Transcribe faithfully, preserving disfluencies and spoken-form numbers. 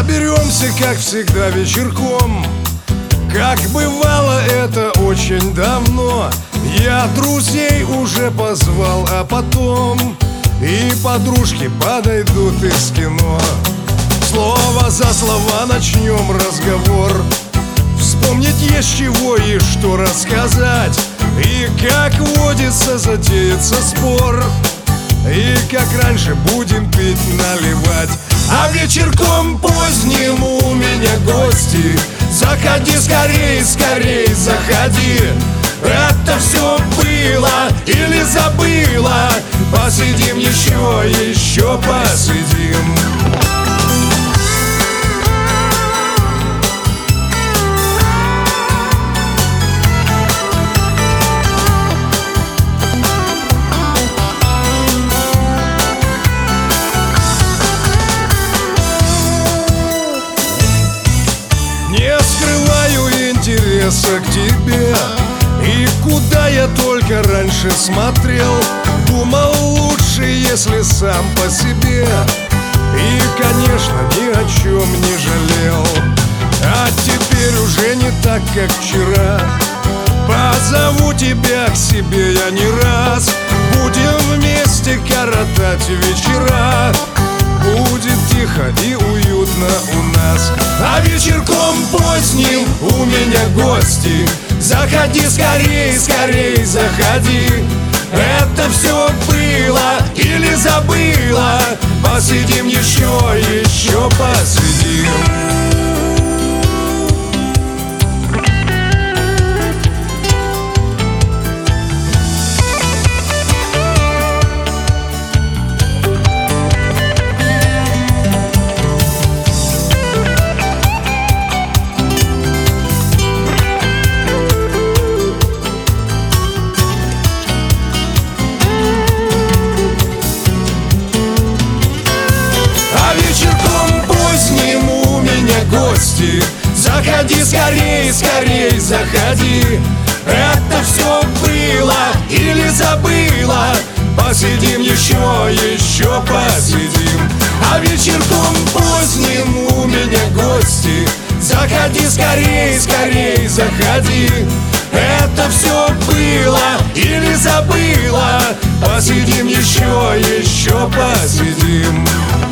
Соберемся, как всегда, вечерком, как бывало это очень давно. Я друзей уже позвал, а потом и подружки подойдут из кино. Слово за слова начнем разговор. Вспомнить есть чего и что рассказать. И как водится затеется спор. И как раньше будем пить, наливать. А вечерком поздним у меня гости. Заходи скорей, скорей заходи. Это все было или забыла? Посидим еще, еще посидим. Не скрываю интереса к тебе. И куда я только раньше смотрел, думал лучше, если сам по себе. И, конечно, ни о чем не жалел. А теперь уже не так, как вчера. Позову тебя к себе я не раз. Будем вместе коротать вечера. Будет тихо и уютно у нас. А вечерком поздним у меня гости. Заходи скорей, скорей заходи. Это все было или забыла? Посидим еще, еще посидим. Гости. Заходи скорей, скорей заходи. Это все было или забыла? Посидим еще, еще посидим. А вечерком поздним у меня гости. Заходи скорей, скорей заходи. Это все было или забыла? Посидим еще, еще посидим.